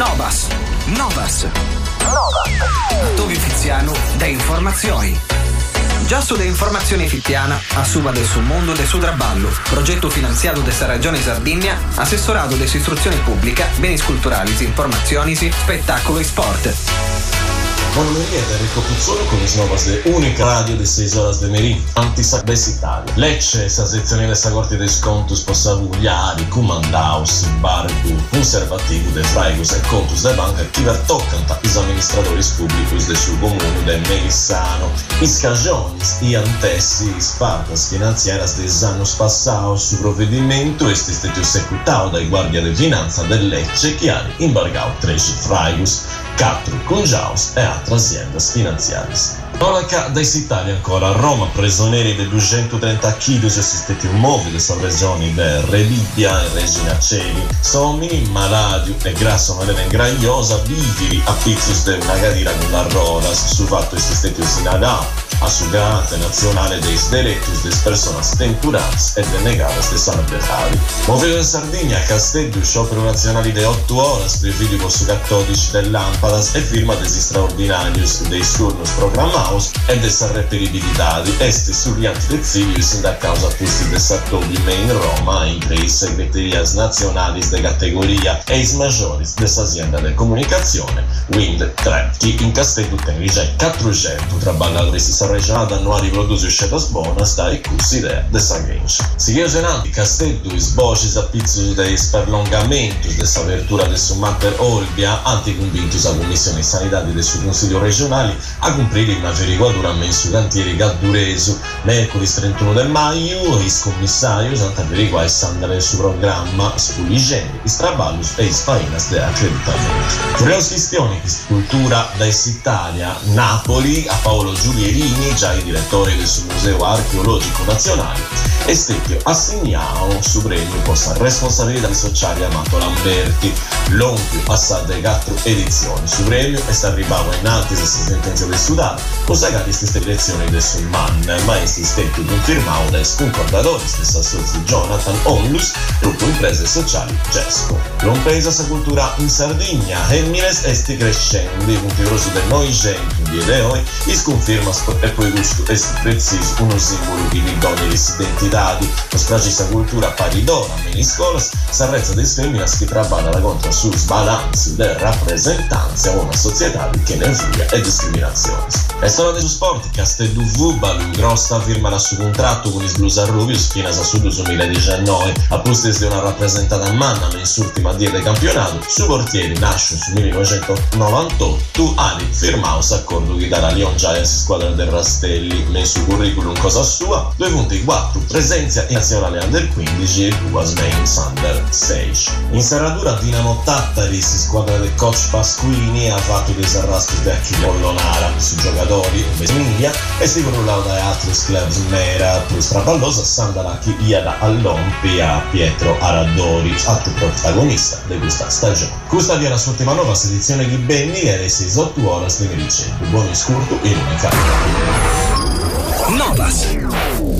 Novas. A Tovi Fiziano de informazioni. Già su de informazioni fittiana, assuma del suo mondo de su traballo, progetto finanziato dessa Regione Sardegna, assessorato dessa istruzione pubblica, beni culturali, informazioni, spettacolo e sport. Buon pomeriggio da Enrico Puzzolo con le novas de unica radio de 6 horas de Merin, antisac des Italia. Lecce, sa sezione dessa corte de scontus possavugliari, cumandaus, barbu, conservativo de fraigus e contus de banca che vertoccanta is amministradores publicus de su comune de Melissano. Is cagionis i antessi is partas financieras des annos passaus su provvedimento este stato esecutado dai guardia de finanza del Lecce che hanno imbargado 13 fraigus, 4 congiaus e altre aziende finanziarie. Cronaca dais Italia ancora. A Roma prigionieri di 230 kg assistiti un mobile della regione di Relibia e Regina Celi. Somini, maladio e grasso malera ingragliosa, viviri a pizzus de una gadira con la rodas, su fatto assistiti un sinadà. A su garante nazionale dei derectus des personas temporals e denegadas de sanabretari. Moveo in Sardegna, Castello, sciopero nazionali de 8 horas, previdi su cattolici dell'Ampadas e firma desi straordinarius dei turnus programaus e dessa reperibilitadi. Esti surrianti de civili sin da causa pusti de Sartobime in Roma entre i segreterias nazionalis de categoria e is majoris dessa azienda de comunicazione Wind 3, che in Castello tenerigia 400 traballadores regionale annuali produce uscetas bonas dai cursi de sanguinci. Sighiu genanti Castello is bocis a pizzus de perlongamentus de apertura de su Mater Olbia, anticonvintus a commissione di sanidade del suo consiglio regionale a comprire una averiguatura mensu cantieri Gadduresu. Mercoledì 31 del maio is commissarios ant averiguare sandare su programma spuligeni, is traballus e is fainas de accreditamento. Curios questioni di cultura da Italia, Napoli, a Paolo Giulierini, già il direttore del suo Museo Archeologico Nazionale, e stecchio assegnato su premio posta responsabilità sociali Amato Lamberti, l'ompio assade 4 edizioni. Su premio è stato arrivato in alti questa sentenza del Sudano, consagati queste elezioni del Sulman, maestri stecchio confermato dai concordatori stessa socio Jonathan Onlus, gruppo imprese sociali GESCO. L'impresa sa cultura in Sardegna, e mires esti crescendo, punti grossi del noi gente, di noi, sconferma e poi gusto è preciso uno simbolo di donne e identitadi, lo spracisa cultura paridora, meni scolas, s'arrezza des femminas che traballa contro su sbalanzi delle rappresentanze a una società che ne fuga e discriminazioni. E storia su sport, Castello Vubalu, grossa firma il suo contratto con il Blues Arrubius fino a su 2019, a postes di una rappresentata a Manna in ultima dia del campionato, su portieri nasce su 1998, ali firmaus accordo che darà Lyon Giants squadra del Rastelli, nel suo curriculum cosa sua, 2.4 presenza in nazionale under 15 e 2 main under 6. In serratura Dinamo Tattaris, squadra del coach Pasquini, ha fatto dei arrasti vecchi Pollonara su giocatori in Vesmiglia e si controllava da altri clubs Mera, plus Traballosa, Sandalaki, Iada All'Ompia, Pietro Araddori, altro protagonista di questa stagione. Questa è la sua ultima nuova selezione di Benny e le 6 ore di Mericetto. Buon ascolto e unica. Novas.